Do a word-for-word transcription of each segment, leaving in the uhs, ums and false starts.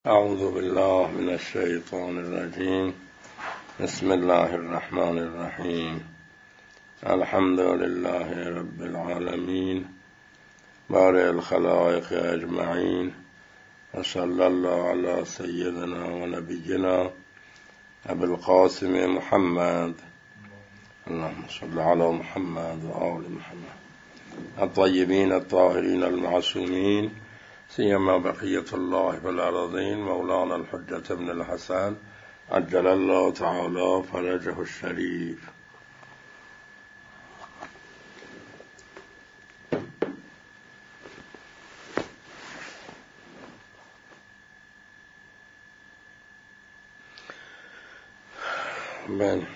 اعوذ بالله من الشیطان الرجیم. بسم الله الرحمن الرحیم. الحمد لله رب العالمین بارئ الخلائق اجمعین و صلی الله علی سیدنا و نبینا ابی القاسم محمد اللهم صل علی محمد و آل محمد الطیبین الطاهرین المعصومین سیما بقیت الله فی الارضین مولانا الحجة بن الحسن عجل الله تعالی فرجه الشریف. من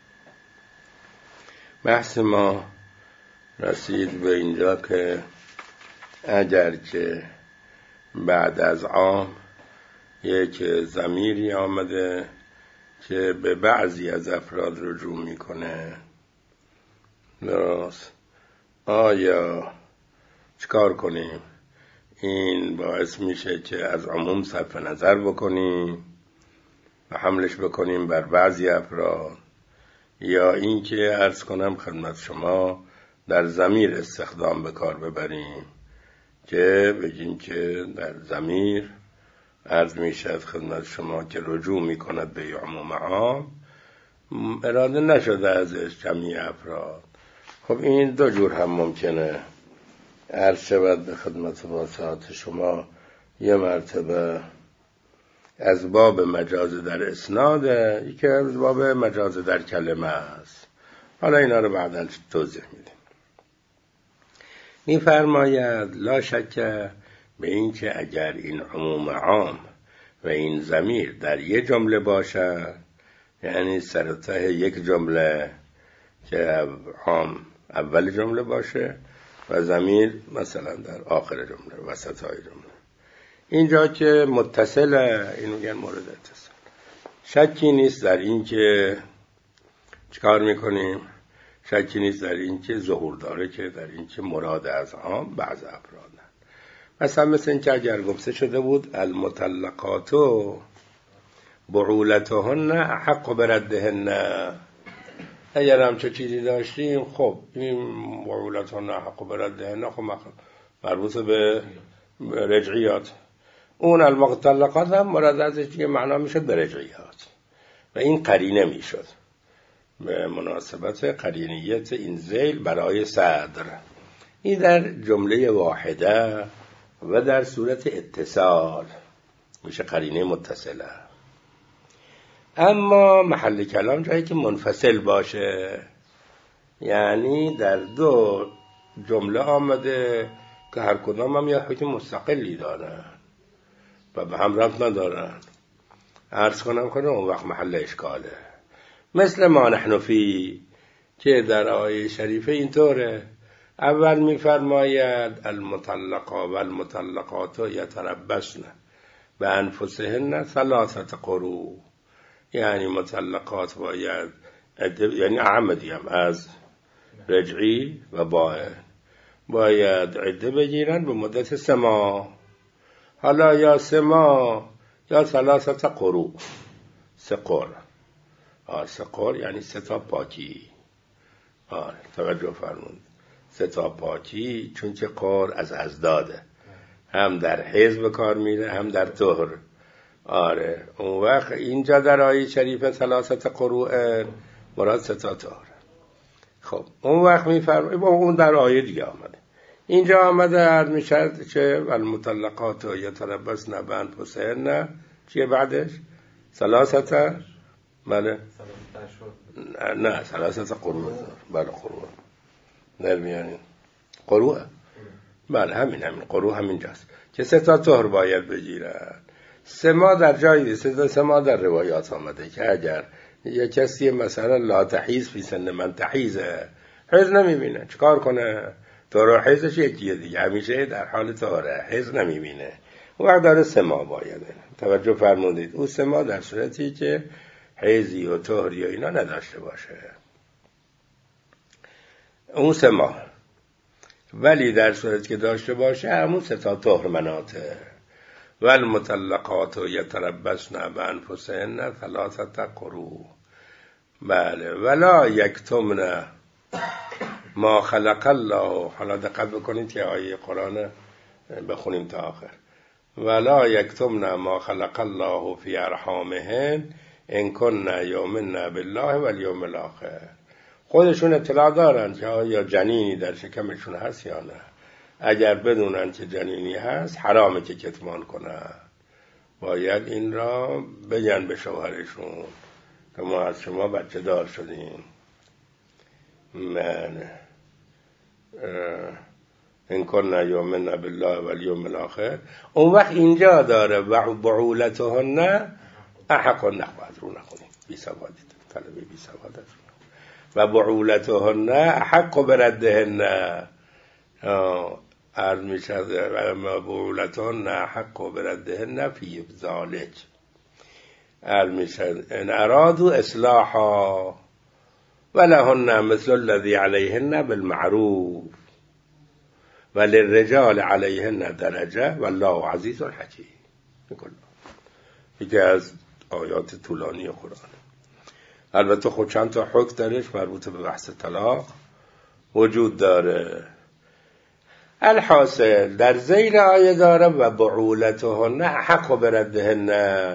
بحث ما رسید به اینجا که اگر که بعد از عام یک ضمیری آمده که به بعضی از افراد رجوع میکنه، درست، آیا چکار کنیم؟ این باعث میشه که از عموم صرف نظر بکنیم و حملش بکنیم بر بعضی افراد، یا این که عرض کنم خدمت شما در ضمیر استخدام به کار ببریم که بگیم که در ضمیر عرض میشد خدمت شما که رجوع میکند به عموم عام، اراده نشده ازش جمعی افراد. خب این دو جور هم ممکنه عرض شود به خدمت واسعات شما. یه مرتبه از باب مجاز در اسناده، یکی از باب مجاز در کلمه است. حالا اینا رو بعدا توضیح میدیم. می‌فرماید لا شک به این که اگر این عموم عام و این ضمیر در یک جمله باشد، یعنی سر و ته یک جمله که عام اول جمله باشه و ضمیر مثلا در آخر جمله، وسطای جمله، اینجا که متصله، اینو میگن مورد اتصال، شکی نیست در این که چیکار میکنیم؟ شکی نیست در این که ظهور داره که در این که مراد از عام بعض افرادن. مثلا مثل این که اگر گفته شده بود المطلقات بعولتهن احق بردهن، اگر هم چه چیزی داشتیم، خب این بعولتهن احق بردهن خب مربوط به رجعیات، اون المطلقات هم مراد ازش که معنا میشد به رجعیات و این قرینه میشد به مناسبت قرینیت این ذیل برای صدر. این در جمله واحده و در صورت اتصال میشه قرینه متصله. اما محل کلام جایی که منفصل باشه، یعنی در دو جمله آمده که هر کدام هم یه حکم مستقلی دارن و به هم ربط ندارن، عرض کنم کنم اون وقت محل اشکاله. مثل ما نحن فی که در آیه شریفه اینطوره. اول می‌فرماید المطلقا و المطلقات یتربصن بانفسهن ثلاثه قروء، یعنی مطلقات باید یعنی اعمدی هم از رجعی و باید باید عده بگیرن به مدت سه ماه. حالا یا سه ماه یا ثلاثه قروء، سه قر، آه سه قر یعنی سه تا پاکی. آه توجه فرمود، سه تا پاکی، چون که قر از ازداده، هم در حیض به کار میره هم در طهر. آره اون وقت اینجا در آیه شریفه ثلاثه قروء مراد سه تا طهر. خب اون وقت میفرماید اون در آیه دیگه آمده، اینجا آمده عرض میشد که المطلقات یتربصن بانفسهن چیه بعدش؟ ثلاثه بله نه ثلاثه قروء، بله قروء در میانین قروء، بله همین همین قروء همینجاست که سه تا طهر باید بگیرن. سه ماه در جایی سه سه ماه در روایات آمده که اگر یک کسی مثلا لا تحیز فی سن من تحیزه، حیض نمیبینه، چیکار کنه؟ طهر حیضش یکیه دیگه، همیشه در حال طهره، حیض نمیبینه، اون وقت داره سه ماه باید. توجه فرمودید اون سه ماه در صورتی که حیضی و طهری و اینا نداشته باشه، اون سه ماه. ولی در صورتی که داشته باشه همون سه تا طهر مناطه. و المطلقات یتربصن بانفسهن ثلاثه قروء. بله. ولا یکتمن ما خلق الله. حالا دقت بکنید که آیه قرآن بخونیم تا آخر. ولا یکتمن ما خلق الله فی ارحامهن ان کن یؤمن بالله والیوم الاخر. خودشون اطلاع دارن که آیا جنینی در شکمشون هست یا نه. اگر بدونن که جنینی هست حرامه که کتمان کنن. باید این را بگن به شوهرشون که ما از شما بچه دار شدیم. من این کن یؤمن بالله والیوم الاخر. اون وقت اینجا داره و بعولتهن احق نخواهد رو نخونیم بی سوادی طلبه بی سوادت و بعولتهن احق بردهن. عرض می شد و بعولتهن احق بردهن فی ذالک. عرض می شد ان ارادوا اصلاحا ولهن مثل الذي عليهن بالمعروف وللرجال عليهن درجه والله عزیز حکیم. یکی از آیات طولانی قرآن. البته خود چند تا حکم درش مربوط به بحث طلاق وجود داره. الحاصل در ذیل آیه داره و بعولتهن حق بردهن.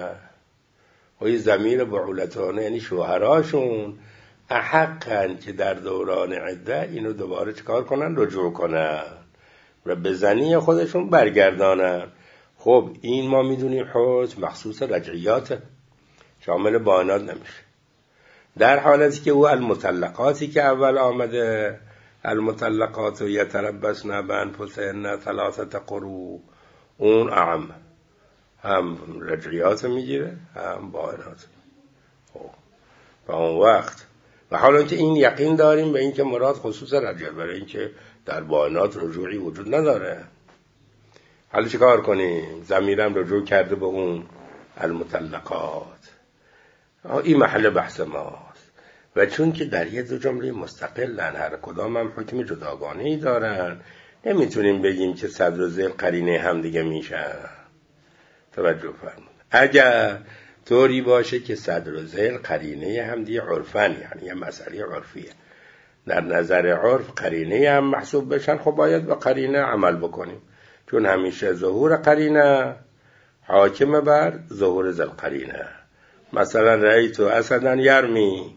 و این ضمیر بعولتهن یعنی شوهراشون احقن که در دوران عده اینو دوباره چکار کنن؟ رجوع کنن و به زنی خودشون برگردانن. خب این ما میدونیم حکم مخصوص رجعیات، شامل بانات نمیشه. در حالتی که او المطلقاتی که اول آمده المطلقات یتربصن بانفسهن ثلاثه قروء، اون اعم هم رجعیات میگیره هم بانات. خب و اون وقت و حالا که این یقین داریم به این که مراد خصوص رجعیات، برای این که در بانات رجوعی وجود نداره. حالا چه کار کنیم؟ ضمیرم رجوع کرده به اون المطلقات. این محل بحث ماست. و چون که در یه دو جمله مستقلن، هر کدام هم حکم جداگانه‌ای دارن، نمیتونیم بگیم که صدر و ذیل قرینه هم دیگه میشن. توجه فرمون. اگر طوری باشه که صدر و ذیل قرینه هم دیگه عرفن، یعنی یه مسئله عرفیه، در نظر عرف قرینه هم محسوب بشن، خب باید با قرینه عمل بکنیم. چون همیشه ظهور قرینه حاکم بر ظهور ذل قرینه. مثلا رأیت اسدن یرمی،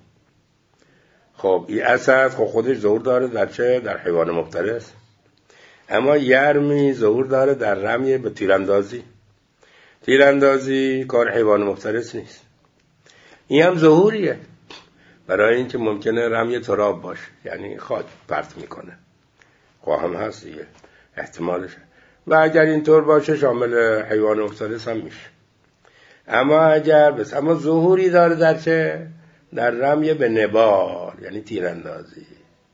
خب این اسد خب خودش ظهور داره در چه؟ در حیوان مفترس. اما یرمی ظهور داره در رمی به تیراندازی. تیراندازی کار حیوان مفترس نیست. این هم ظهوریه، برای اینکه ممکنه رمی تراب باشه، یعنی خاک پرت میکنه. خب هم هست دیگه احتمالشه. و اگر اینطور باشه شامل حیوان مفترس هم میشه. اما اگر بس اما ظهوری داره در چه؟ در رمی به نبال، یعنی تیراندازی.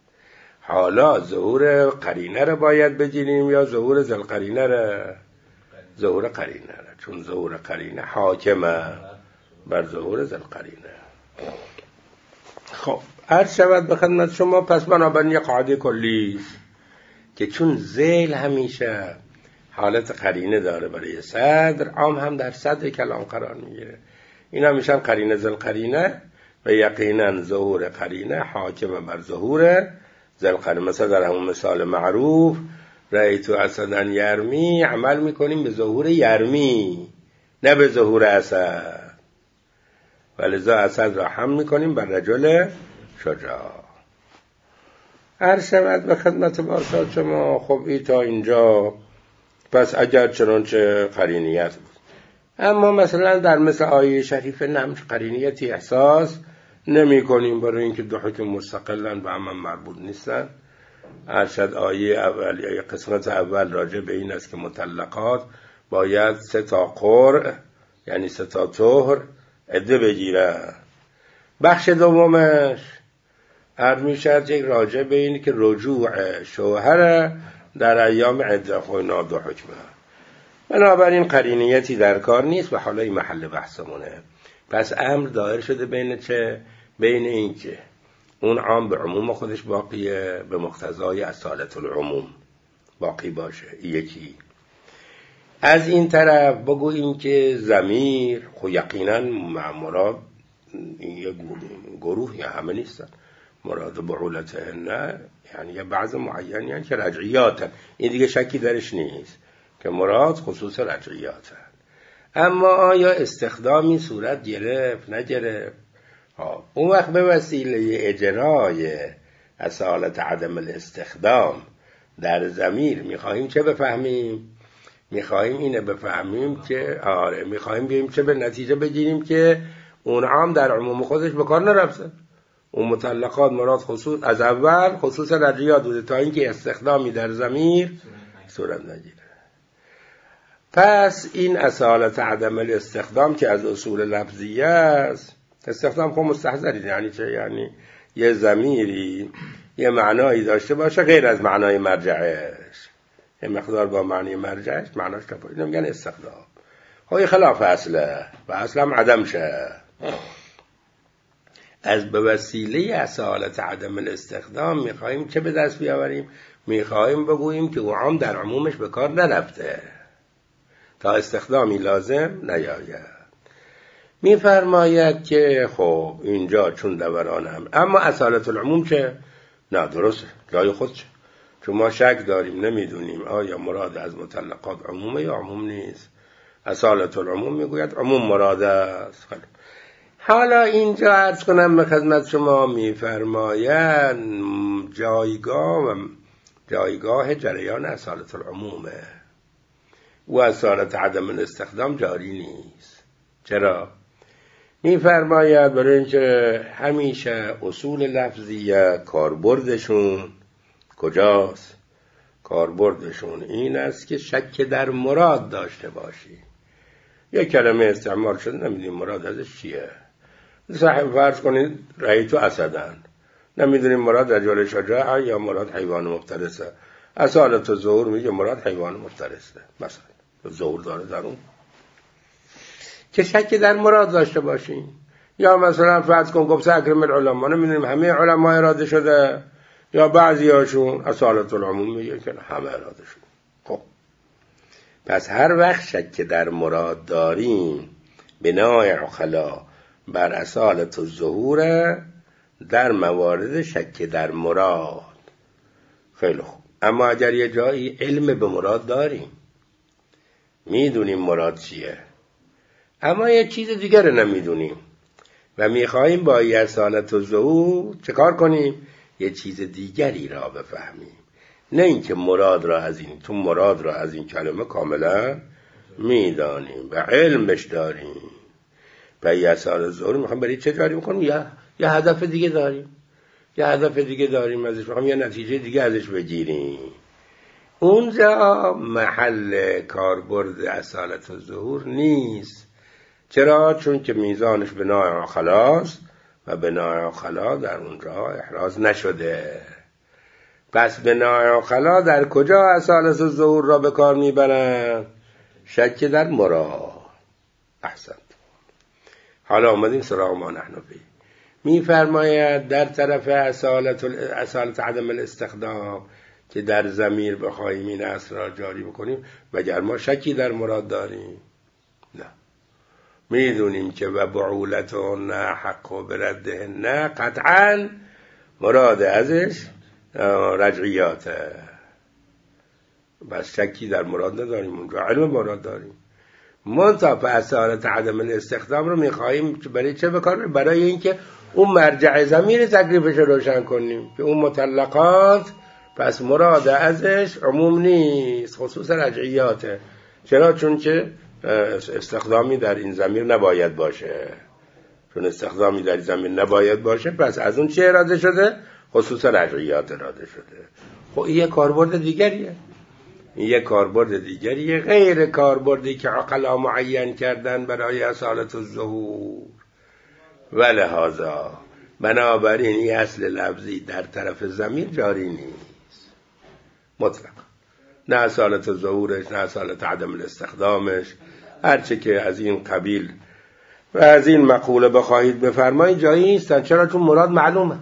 حالا ظهور قرینه رو باید بگیریم یا ظهور ذل قرینه رو؟ ظهور قرینه رو، چون ظهور قرینه حاکمه بر ظهور ذل قرینه. خب عرض شود به خدمت شما، پس بنابراین یه قاعده کلی که چون ذیل همیشه حالت قرینه داره برای صدر، عام هم در صدر کلام قرار میگیره. این هم میشن قرینه ذل قرینه و یقینا ظهور قرینه حاکم بر ظهور ذل قرینه. مثلا در همون مثال معروف رأیت اسدن یرمی، عمل میکنیم به ظهور یرمی نه به ظهور اسد، ولذا اسد را هم میکنیم بر رجل شجاع. عرض شود به خدمت بارساد شما. خب ای تا اینجا پس اگر چنانچه قرینیت بود. اما مثلا در مثل آیه شریف نمش قرینیتی احساس نمی کنیم، برای اینکه دو حکم مستقلن به هم مربوط نیستن. ارشد آیه اول یا قسمت اول راجع به این است که مطلقات باید سه تا قرء یعنی سه تا طهر عده بگیرن. بخش دومش عرض می شد یک راجع به این که رجوع شوهر در ایام عده. خب اینا دو حکمه، بنابراین قرینیتی در کار نیست و حالا این محل بحثمونه. پس امر دایر شده بین چه؟ بین این که اون عام به عموم خودش باقیه، به مقتضای اصالت العموم باقی باشه، یکی. از این طرف بگوییم که ضمیر خب یقینا مراد یک گروه یا همه نیستن، مراد بعولتهن یعنی یه بعض معین یعنی که رجعیاتن، این دیگه شکی درش نیست که مراد خصوص رجعیاتن. اما آیا استخدامی صورت گرفت نگرفت؟ اون وقت به وسیله اجرای اصالت عدم الاستخدام در ضمیر میخواهیم چه بفهمیم؟ میخواهیم اینه بفهمیم که آره میخواهیم بگیم چه به نتیجه بگیریم که اون عام در عموم خودش به کار نرفته، اون مطلقات مراد خصوص از اول خصوص رجعیات بوده تا اینکه استخدامی در ضمیر صورت نگیره. پس این اصالت عدم الاستخدام که از اصول لفظیه است، استخدام خب مستحضری یعنی چه؟ یعنی یه ضمیری یه معنایی داشته باشه غیر از معنای مرجعش، یه مقدار با معنی مرجعش معناش تفاوت، اینو میگن استخدام. های خلاف اصله و اصلا هم عدم شه. از به وسیله اصالت عدم الاستخدام میخواییم چه به دست بیاوریم؟ میخواییم بگوییم که او عام در عمومش به کار نرفته تا استخدامی لازم نیاید. میفرماید که خب اینجا چون دوران هم، اما اصالت العموم چه؟ نه درسته جای خود چه؟ چون ما شک داریم نمیدونیم آیا مراد از مطلقات عمومه یا عموم نیست. اصالت العموم میگوید عموم مراد است. حالا اینجا عرض کنم به خدمت شما، میفرماید جایگاه جایگاه جریان اصالت العمومه و اصالت عدم الاستخدام جاری نیست. چرا؟ میفرماید برای اینکه همیشه اصول لفظیه کاربردشون کجاست؟ کاربردشون این است که شک در مراد داشته باشی. یک کلمه استعمال شده نمیدونیم مراد ازش چیه. صاحب فرض کنید رأیتو اسدن، نمیدونیم مراد رجل شجاع یا مراد حیوان مفترسه. اصالت ظهور میگه مراد حیوان مفترسه، مثلا ظهور داره در اون که شک در مراد داشته باشیم. یا مثلا فرض کن گفت اکرم العلماء، نمیدونیم همه علما اراده شده یا بعضی هاشون. اصالت العموم میگه که همه اراده شده. خب پس هر وقت شک در مراد داریم بنای عقلا بر اصالت الظهور در موارد شک در مراد. خیلی خوب، اما اگر یه جایی علم به مراد داریم میدونیم مراد چیه اما یه چیز دیگر رو نمیدونیم و میخواییم با این اصالت الظهور چه کار کنیم؟ یه چیز دیگری را بفهمیم، نه اینکه مراد را از این تو مراد را از این کلمه کاملا میدانیم و علم بش داریم و این اصالت الظهور میخوام برای چه جاری بکنیم؟ یا یه هدف دیگه داریم یه هدف دیگه داریم ازش میخوام یه نتیجه دیگه ازش بگیریم. اونجا محل کاربرد اصالت الظهور نیست. چرا؟ چون که میزانش بنای عقلاست و بنای عقلا در اونجا احراز نشده. پس بنای عقلا در کجا اصالت الظهور را به کار میبرند؟ شک در مراد. احسنت. حالا آمدیم سراغ ما نحن فی. میفرماید در طرف اصالت, اصالت عدم الاستخدام که در ضمیر بخواهیم این اصل را جاری بکنیم مگر ما شکی در مراد داریم؟ نه، میدونیم که و بعولتهن حق و بردهن قطعا مراد ازش رجعیاته. بس شکی در مراد نداریم، اونجا علم مراد داریم. منتها به اصالت عدم الاستخدام رو میخواییم برای چه بکنیم؟ برای اینکه اون مرجع ضمیر تکلیفش رو روشن کنیم که اون مطلقات پس مراد ازش عموم نیست، خصوص رجعیاته. چرا؟ چون که استخدامی در این ضمیر نباید باشه. چون استخدامی در این ضمیر نباید باشه پس از اون چه اراده شده؟ خصوص رجعیات اراده شده. خب این یه کاربرد دیگریه، این یه کاربرد دیگریه غیر کاربردی که عقلا معین کردن برای اصالت الظهور. ولهذا بنابراین این اصل لفظی در طرف ضمیر جاری نیست مطلق، نه اصالت الظهورش نه اصالت عدم الاستخدامش، هرچه که از این قبیل و از این مقوله بخواهید بفرمایید جایی نیستن. چرا؟ چون مراد معلومه،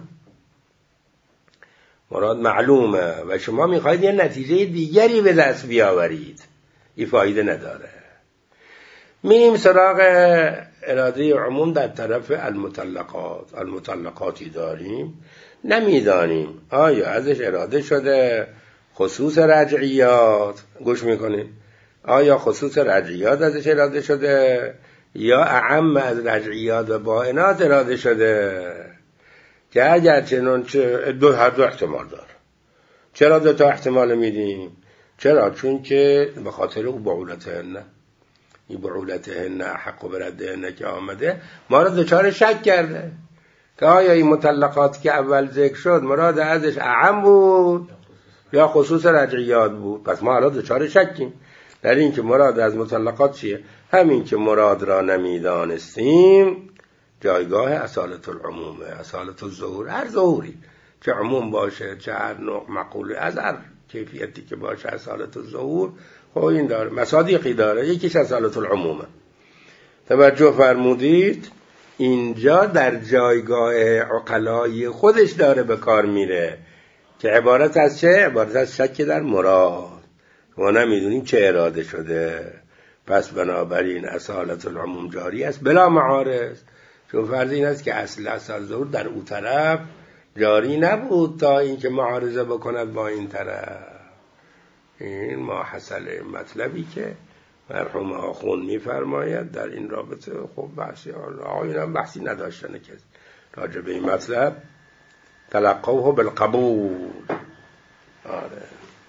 مراد معلومه و شما میخواهید یه نتیجه دیگری به دست بیاورید. این فایده نداره. میم سراغ اراده عموم در طرف المطلقات. المطلقاتی داریم نمیدانیم آیا ازش اراده شده خصوص رجعیات، گوش میکنیم، آیا خصوص رجعیات ازش اراده شده یا اعم از رجعیات و بائنات اراده شده، که اگر چنانچه دو هر دو احتمال داره. چرا دو تا احتمال میدیم؟ چرا؟ چون که به خاطر او بعولتهن، این بعولتهن حق و بردهن که آمده ما را دچار شک کرده که آیا این مطلقات که اول ذکر شد مراد ازش اعم بود یا خصوص رجعیات بود. پس ما الان دچار شکیم در این که مراد از مطلقات چیه. همین که مراد را نمیدانستیم جایگاه اصالت العمومه، اصالت الظهور، هر ظهوری چه عموم باشه چه هر نوع مقوله از هر کیفیتی که باشه اصالت الظهور خب این داره مصادیقی داره. یکیش اصالت العمومه. توجه فرمودید اینجا در جایگاه عقلای خودش داره به کار میره که عبارت از چه؟ عبارت از شک در مراد. ما نمیدونیم چه اراده شده، پس بنابراین اصالت العموم جاری است بلا معارض. چون فرض این است که اصل اصل ظهور در او طرف جاری نبود تا اینکه معارضه بکند با این طرف. این ما حصل مطلبی که مرحوم آخوند میفرماید در این رابطه. خب بحثی آقایون هم بحثی نداشتن که راجع به این مطلب تلقوه بالقبول. آره.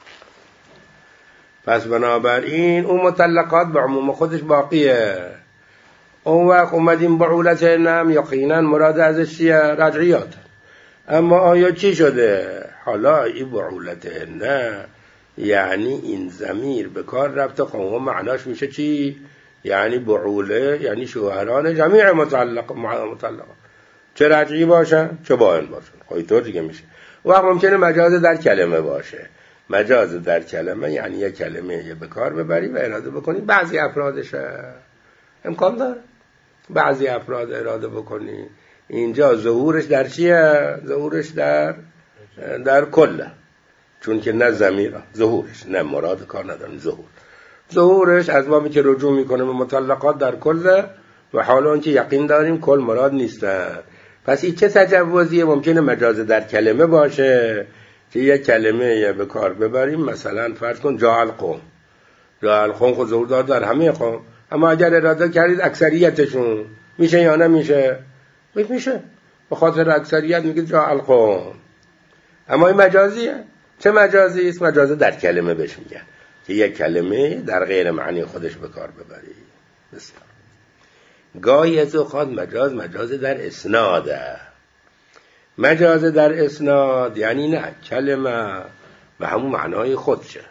پس بنابراین اون مطلقات به عموم خودش باقیه. اون وقت اومدیم بعولت نم یقینا مراد ازش چیه؟ رجعیات. اما آیا چی شده؟ حالا این بعولت نه یعنی این ضمیر به کار رفته. خب معناش میشه چی؟ یعنی بعوله یعنی شوهران جمیع مطلق مطلقات، چه رجعی باشن چه باین باشن. خب اینطور دیگه میشه. وقت ممکنه مجاز در کلمه باشه. مجاز در کلمه یعنی یک کلمه یه به کار ببری و اراده بکنی بعضی افرادش امکان داره، بعضی افراد اراده بکنی. اینجا ظهورش در چیه؟ ظهورش در در کله، چون که نه ضمیر ظهورش نه مراد کار ندارن. ظهور ظهورش از وامی که رجوع میکنه به مطلقات در کله و حالا اون که یقین داریم کل مراد نیستن. پس این چه تجوزیه؟ ممکنه مجاز در کلمه باشه که یک کلمه یه به کار ببریم. مثلا فرض کن جاء القوم، جاء القوم خود ظهور دار در همه قوم، اما اگر اراده کردید اکثریتشون میشه یا نمیشه؟ میشه. به خاطر اکثریت میگید جاء القوم. اما این مجازیه. چه مجازی است؟ مجاز در کلمه بهش میگن که یک کلمه در غیر معنی خودش به کار ببری. بسیار گاهی از اوقات مجاز مجاز در اسناده. مجاز در اسناد یعنی نه کلمه به همون معنای خودشه،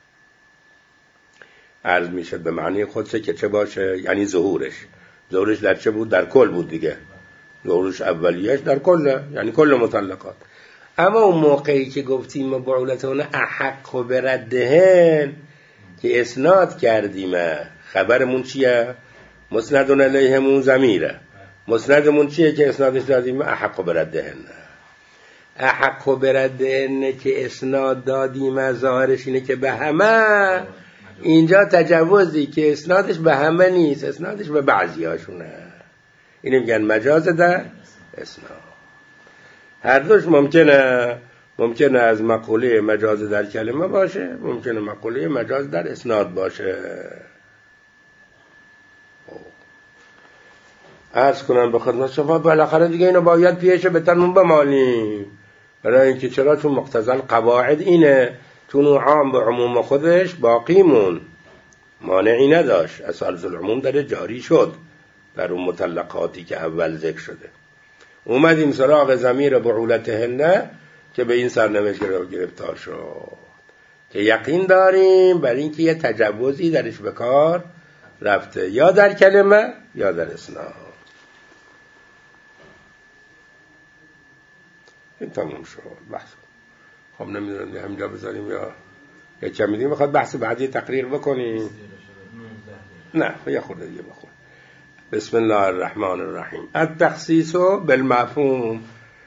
عرض میشه به معنی خودشه که چه باشه؟ یعنی ظهورش ظهورش در چه بود؟ در کل بود دیگه. ظهورش اولیش در کله، یعنی کل مطلقات. اما اون موقعی که گفتیم بعولتون احق و بردهن که اسناد کردیم، خبرمون چیه؟ مسندون علیهمون ضمیره. مسندمون چیه که اسنادش دادیم؟ احق و بردهن. احق و بردهن که اسناد دادیم ظاهرش اینه که به همه. اینجا تجوزی که اسنادش به همه نیست، اسنادش به بعضی هاشونه. اینو میگن مجاز در اسناد. هر دوش ممکنه ممکنه از مقوله مجاز در کلمه باشه، ممکنه مقوله مجاز در اسناد باشه. عرض کنم به خدمت شما بالاخره دیگه اینو باید پیش بتنمون بمالیم. برای اینکه چرا؟ چون مقتضی القواعد اینه، چون عام به عموم خودش باقی مون، مانعی نداشت. اصالت العموم در جاری شد در اون مطلقاتی که اول ذکر شده. اومدیم سراغ ضمیر بعولتهن که به این سرنوشت گرفتار شد که یقین داریم بر اینکه یه تجوزی درش به کار رفته، یا در کلمه یا در اسناد. این تموم شد بحث. خب نمیدونم همینجا بذاریم یا یا کمی دیگه میخواد بحث بعدی تقریر بکنیم؟ نه یه خورده دیگه بخون. بسم الله الرحمن الرحیم. التخصیص بالمفهوم.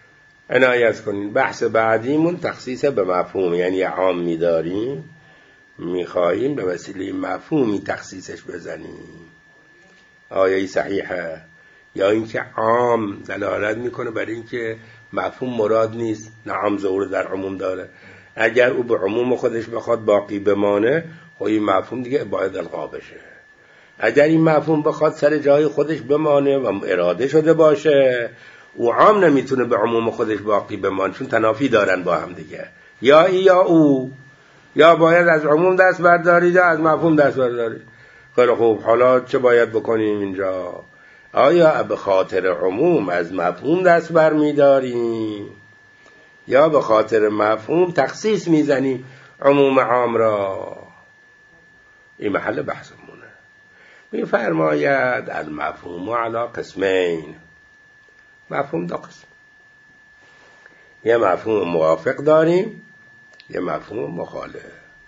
عنایت کنین بحث بعدیمون تخصیص به مفهوم، یعنی عام می‌داریم میخواییم به وسیله مفهومی تخصیصش بزنیم. آیا این صحیحه؟ یا اینکه عام دلالت میکنه برای اینکه مفهوم مراد نیست، نه عام ظهور در عموم داره. اگر او به عموم خودش بخواد باقی بمانه، خب این مفهوم دیگه باید الغا بشه. اگر این مفهوم بخواد سر جای خودش بمانه و اراده شده باشه، او عام نمیتونه به عموم خودش باقی بمانه، چون تنافی دارن با هم دیگه. یا ای یا او، یا باید از عموم دست بردارید یا از مفهوم دست بردارید. خیلی خوب، حالا چه باید بکنیم اینجا؟ آیا به خاطر عموم از مفهوم دست بر می‌داریم یا به خاطر مفهوم تخصیص میزنیم عموم عام را؟ این محل بحثمونه. میفرماید المفهوم علی قسمین. مفهوم دو قسم، یه مفهوم موافق داریم، یه مفهوم مخالف.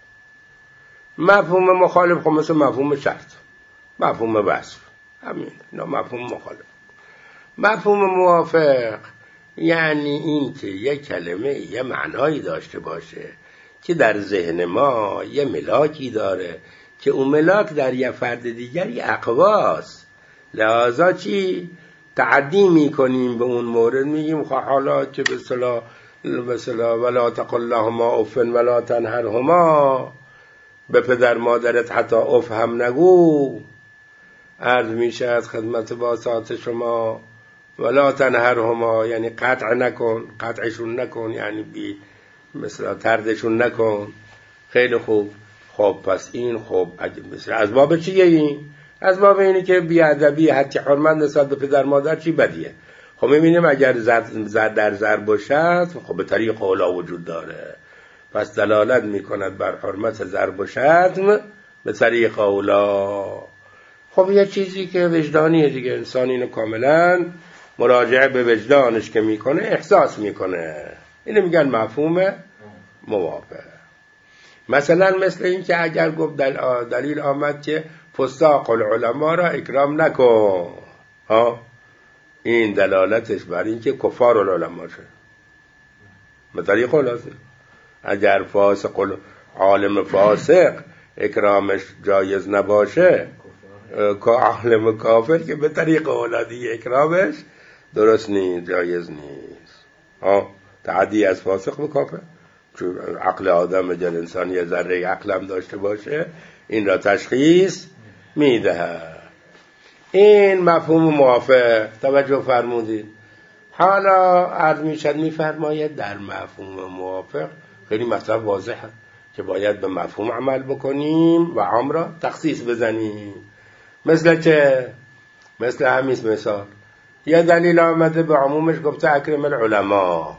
مفهوم مخالف خب مثل مفهوم شرط، مفهوم وصف، همین اینا مفهوم مخالف. مفهوم موافق یعنی این که یه کلمه یه معنایی داشته باشه که در ذهن ما یه ملاکی داره که اون ملاک در یه فرد دیگری اقواست، لذا چی؟ تعدی میکنیم به اون مورد، میگیم خب حالا که به اصطلاح مثلا ولا تقل لهما اف ولا تنهرهما، به پدر مادرت حتی اف هم نگو. عرض میشه از خدمت باسات شما ولا تنهرهما یعنی قطع نکن، قطعشون نکن، یعنی بی مثلا تردشون نکن. خیلی خوب. خب پس این خب مثلا از باب چیه این؟ از باب اینه که بیادبی حتی حرمت نسبت به پدر مادر چی بدیه. خب میبینیم اگر زد در زر باشد خب به طریق اولا وجود داره، پس دلالت میکند بر حرمت ضرب و شتم به طریق اولا. خب یه چیزی که وجدانیه دیگه، انسان اینو کاملا مراجعه به وجدانش که میکنه احساس میکنه. اینو میگن مفهوم موافق. مثلا مثل این که اگر گفت دل دلیل آمد که فساق العلماء را اکرام نکن، ها، این دلالتش بر این که کفار العلماء شد به طریق خلاصه. اگر فاسق عالم فاسق اکرامش جایز نباشه، که عالم کافر که به طریق اولادی اکرامش درست نیست، جایز نیست. ها، تعدی از فاسق به کافر، چون عقل آدم اگر انسان یه ذره عقل هم داشته باشه این را تشخیص میده. این مفهوم موافق. توجه فرمودید. حالا عرض میشد میفرماید در مفهوم موافق خیلی مطلب واضحه که باید به مفهوم عمل بکنیم و عام را تخصیص بزنیم. مثل چه؟ مثل همیست مثال یه دلیل آمده به عمومش گفته اکرم العلماء،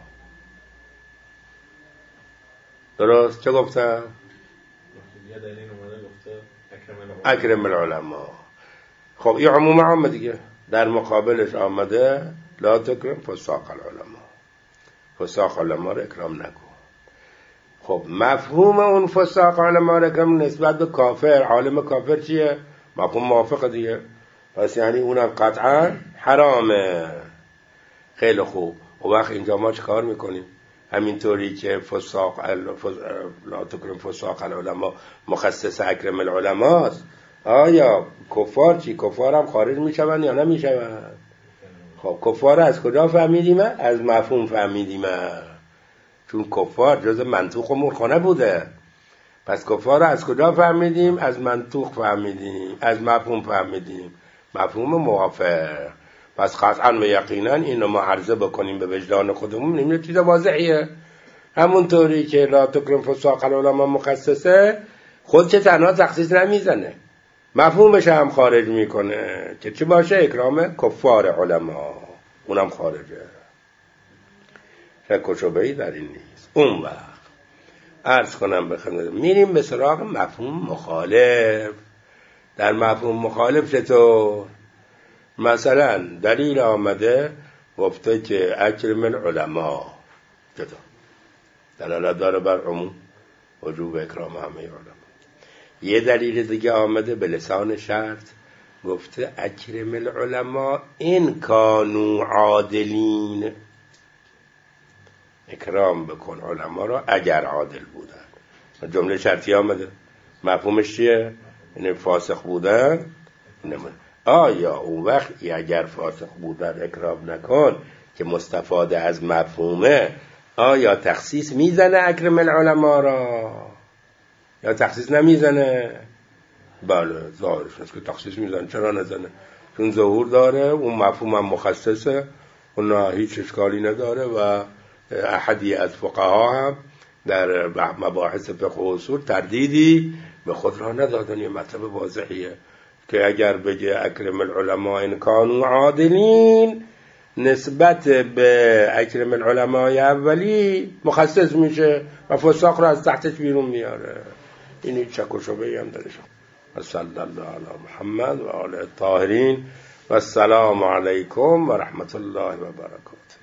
درست؟ چه گفته؟ یه دلیل اومده گفته اکرم العلماء. خب این عموم عامه دیگه. در مقابلش آمده لا تکرم فساق العلماء، فساق علماء رو اکرام نکن. خب مفهوم اون فساق علماء رو اکرام نسبت به کافر، عالم کافر چیه؟ مفهوم موافقه دیگه. پس یعنی اونم قطعا حرامه. خیلی خوب. و وقت اینجا ما چه کار میکنیم؟ همینطوری که فساق ال... فس... لا تکرم فساق العلماء مخصص اکرم العلماء است، آیا کفار چی؟ کفار هم خارج میشون یا نمیشون؟ خب کفار از کجا فهمیدیم؟ از مفهوم فهمیدیم، چون کفار جز منطوق و مرخانه بوده. پس کفار از کجا فهمیدیم؟ از منطوق فهمیدیم، از مفهوم فهمیدیم، مفهوم موافق. پس قطعا و یقینا اینو ما عرضه بکنیم به وجدان خودمون، این چیز واضحیه. همونطوری که لا تکرم فساق العلماء مخصصه، خود چه تنها تخصیص نمیزنه، مفهومش هم خارج میکنه که چی باشه؟ اکرام کفار علما، اونم خارجه. شک و شبهه‌ای در این نیست. اون وقت عرض کنم بخندم میریم به سراغ مفهوم مخالف. در مفهوم مخالف چطور؟ مثلا دلیل آمده گفته که اکرم العلماء، چطور؟ دلالت داره بر عموم، وجوب اکرام همه علما. یه دلیل دیگه آمده به لسان شرط گفته اکرم العلماء ان کانوا عادلین، اکرام بکن علما را اگر عادل بودن. جمله شرطی آمده. مفهومش چیه؟ یعنی فاسق بودن. آیا اون وقت اگر فاسق بودن اکرام نکن که مستفاده از مفهومه، آیا تخصیص میزنه اکرم العلماء را یا تخصیص نمیزنه؟ بله ظاهرش هست که تخصیص میزنه. چرا نزنه؟ چون ظهور داره، اون مفهوم هم مخصصه، اون هیچ اشکالی نداره و احدی از فقها هم در مباحث فقه و اصول تردیدی به خود را ندادن. یه مطلب واضحیه که اگر بگه اکرم العلماء ان کانوا عادلین، نسبت به اکرم العلماء اولی مخصص میشه و فساق را از تحتش بیرون میاره. این چک و شبهی هم درش. صلی الله علی محمد و آله الطاهرین و السلام علیکم و رحمت الله و برکاته.